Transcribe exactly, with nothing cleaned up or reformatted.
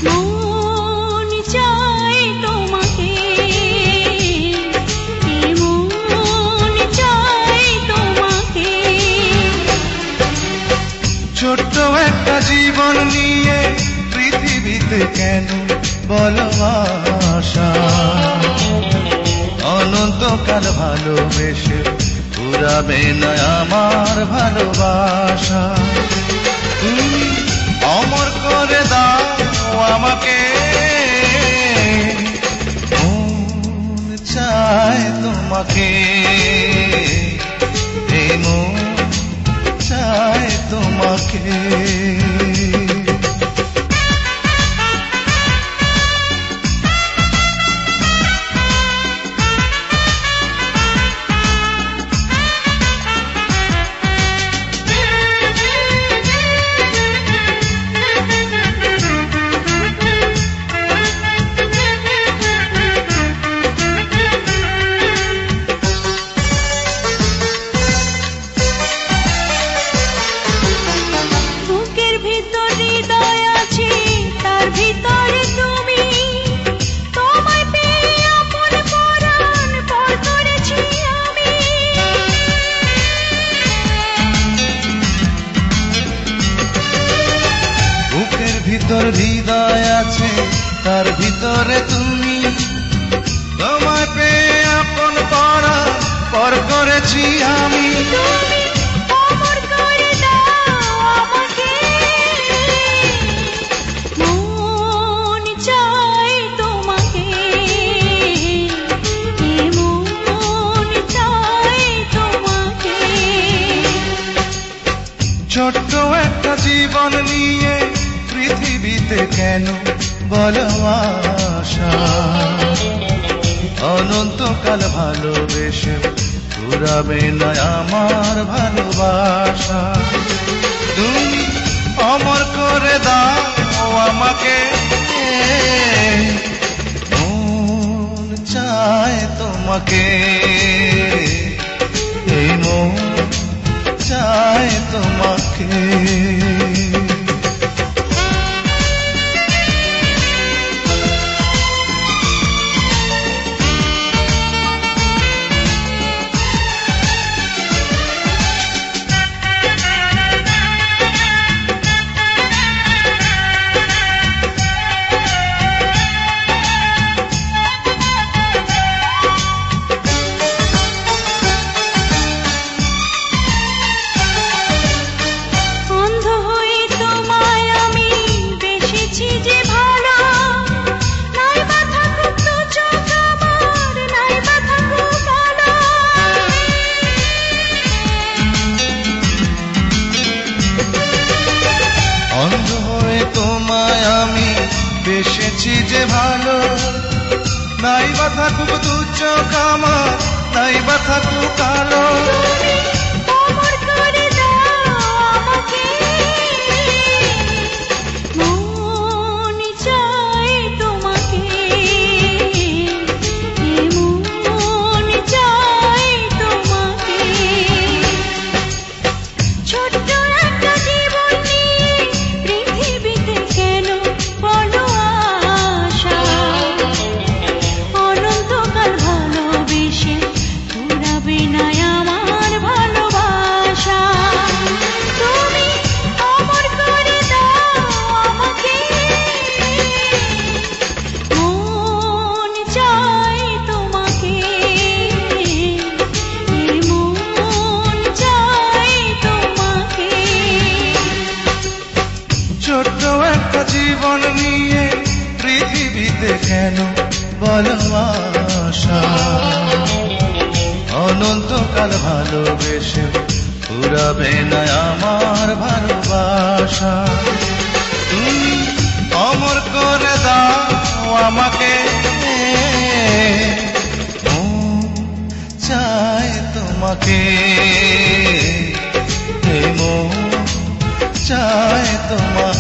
মন চায় তোমাকে, মন চায় তোমাকে। ছোট্ট একটা জীবন নিয়ে পৃথিবীতে কেন বলো আশা, অনন্তকাল ভালোবেসে পুরাবে না আমার ভালোবাসা। তুমি অমর করে দাও আমাকে, মন চায় তোমাকে, এই মন চায় তোমাকে। ভিতর হৃদয় আছে তার ভিতরে তুমি, তোমায় পেয়ে আপন পরা পর করেছি আমি। অমর করে দাও আমাকে, মন চায় তোমাকে, মন চায় তোমাকে। ছোট্ট একটা জীবন নিয়ে পৃথিবীতে কেন বলো আশা, অনন্তকাল ভালোবেসে পুরাবে না আমার ভালোবাসা। তুমি অমর করে দাও আমাকে, মন চায় তোমাকে, এই মন চায় তোমাকে। বেসেছি যে ভালো, নাই বা থাকুক দু চোখ আমার, নাই বা থাকুক কালো। অমর করে দাও আমাকে, মন চায় তোমাকে, মন চায় তোমাকে। ছোট্ট একটা জীবন নিয়ে পৃথিবীতে কেন বলো আশা, অনন্তকাল ভালোবেসে পুরাবে না আমার ভালোবাসা। তুমি অমর করে দাও আমাকে, মন চায় তোমাকে, মন চায় তোমাকে। ছোট্ট একটা জীবন নিয়ে পৃথিবীতে কেন বলো আশা, অনন্তকাল ভালোবেসে পুরাবে না আমার ভালোবাসা। তুমি অমর করে দাও আমাকে, মন চায় তোমাকে, মন চায় তোমাকে।